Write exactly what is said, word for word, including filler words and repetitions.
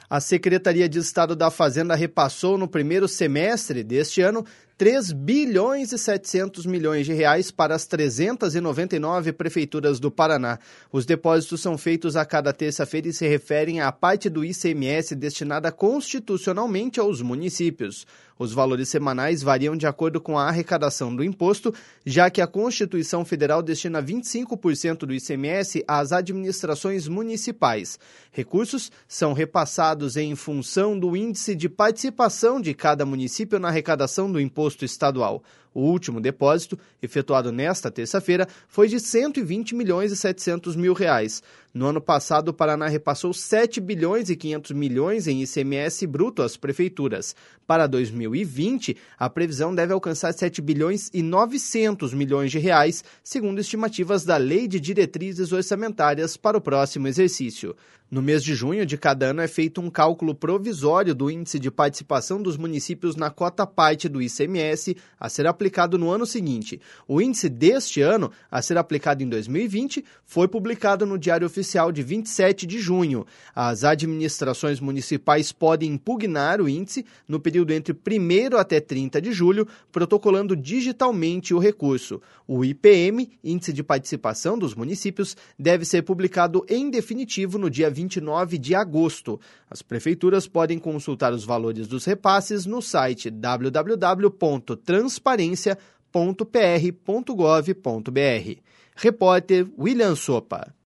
A Secretaria de Estado da Fazenda repassou no primeiro semestre deste ano três bilhões e setecentos milhões de reais para as trezentas e noventa e nove prefeituras do Paraná. Os depósitos são feitos a cada terça-feira e se referem à parte do I C M S destinada constitucionalmente aos municípios. Os valores semanais variam de acordo com a arrecadação do imposto, já que a Constituição Federal destina vinte e cinco por cento do I C M S às administrações municipais. Recursos são repassados em função do índice de participação de cada município na arrecadação do imposto estadual. O último depósito, efetuado nesta terça-feira, foi de cento e vinte milhões e setecentos mil reais. No ano passado, o Paraná repassou sete bilhões e quinhentos milhões em I C M S bruto às prefeituras. Para dois mil e vinte, a previsão deve alcançar sete bilhões e novecentos milhões de reais, segundo estimativas da Lei de Diretrizes Orçamentárias para o próximo exercício. No mês de junho de cada ano é feito um cálculo provisório do índice de participação dos municípios na cota parte do I C M S a ser aplicado no ano seguinte. O índice deste ano, a ser aplicado em dois mil e vinte, foi publicado no Diário Oficial de vinte e sete de junho. As administrações municipais podem impugnar o índice no período entre primeiro até trinta de julho, protocolando digitalmente o recurso. O I P M, Índice de Participação dos Municípios, deve ser publicado em definitivo no dia vinte e nove de agosto. As prefeituras podem consultar os valores dos repasses no site w w w ponto transparência ponto p r ponto gov ponto b r. Repórter William Sopa.